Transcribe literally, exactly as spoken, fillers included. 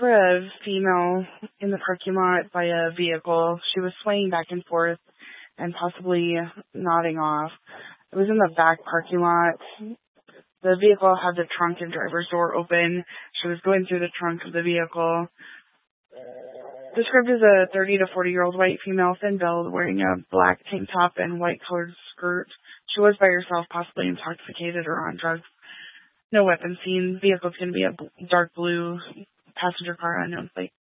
for a female in the parking lot by a vehicle. She was swaying back and forth and possibly nodding off. It was in the back parking lot. The vehicle had the trunk and driver's door open. She was going through the trunk of the vehicle. Described as a thirty to forty-year-old white female, thin-built, wearing a black tank top and white-colored skirt. She was by herself, possibly intoxicated or on drugs. No weapon seen. Vehicle's going to be a dark blue passenger car, unknown plate.